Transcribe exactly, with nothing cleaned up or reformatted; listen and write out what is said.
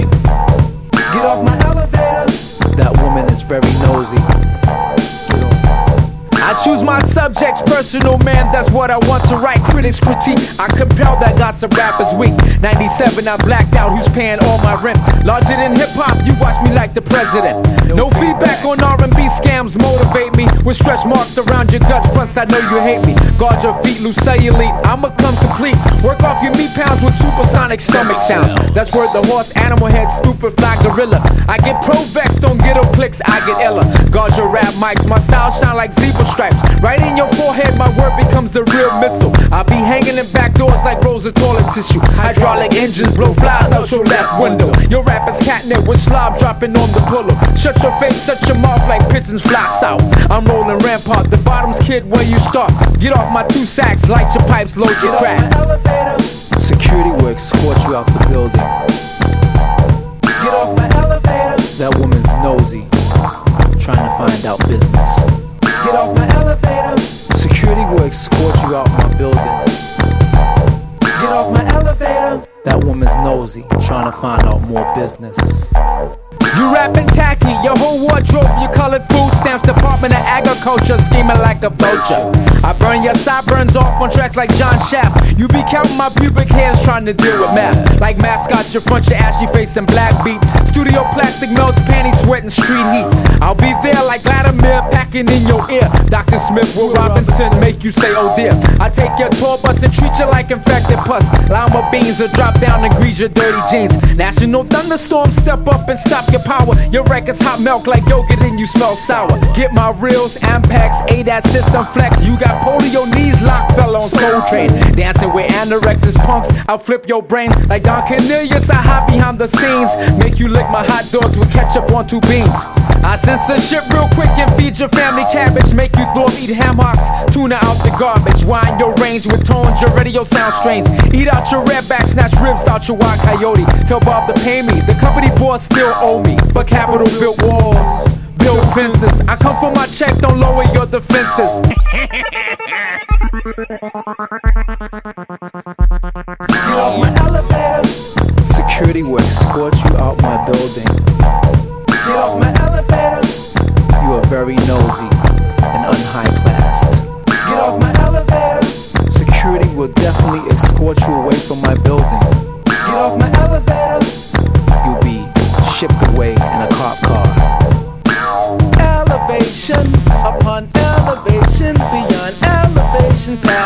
Get off my elevator. That woman is very nosy. I choose my subjects personal, man, that's what I want to write. Critics critique, I compel that gossip rappers weak. Ninety-seven, I blacked out, who's paying all my rent? Larger than hip-hop, you watch me like the president. No feedback on R and B scams motivate me. With stretch marks around your guts, plus I know you hate me. Guard your feet, loose cellulite, I'ma come complete. Work off your meat pounds with supersonic stomach sounds. That's word the horse, animal head, stupid fly gorilla. I get pro-vex, don't get no clicks, I get illa. Guard your rap mics, my style shine like zebra stripes. Right in your forehead, my word becomes a real missile. I'll be hanging in back doors like rolls of toilet tissue. Hydraulic engines blow flies out your left window. Your rap is catnip with slob dropping on the pillow. Shut your face, shut your mouth like pigeons fly south. I'm rolling rampart, the bottom's kid where you start. Get off my two sacks, light your pipes, load your crack. Security will escort you out the building. Get off my elevator. That woman's nosy, trying to find out business. Get off my elevator. Security will escort you out my building. Get off my elevator. That woman's nosy, trying to find out more business. You rapping tacky, your whole wardrobe, your colored food stamps, Department of Agriculture, scheming like a vulture. I burn your sideburns off on tracks like John Shaft. You be counting my pubic hairs trying to deal with math. Like mascots, your front, your ashy face and black beat. Studio plastic melts, panties sweating street heat. I'll be there like Vladimir, packing in your ear. Doctor Smith, Will Robinson, make you say oh dear. I take your tour bus and treat you like infected pus. Lima beans will drop down and grease your dirty jeans. National thunderstorm, step up and stop your power. Your record's hot milk like yogurt and you smell sour. Get my reels, Ampex, A D A S system flex. You got polio knees locked, fell on Soul Train. Dancing with anorexes punks, I'll flip your brain like Don Cornelius. I hide behind the scenes, make you lick my hot dogs with ketchup on two beans. I censor shit real quick and feed your family cabbage. Make you throw eat ham hocks, tuna out the garbage. Wind your range with tones, your radio sound strains. Eat out your redback, snatch ribs out your wild coyote. Tell Bob to pay me, the company boss still owe me. But Capital built walls, built fences. I come for my check, don't lower your defenses. Get off my elevator. Security will escort you out my building. Get off my elevator. You are very nosy and unhigh-classed. Get off my elevator. Security will definitely escort you away from my building. Get off my elevator. You'll be shipped away in a cop car. Elevation upon elevation, beyond elevation, past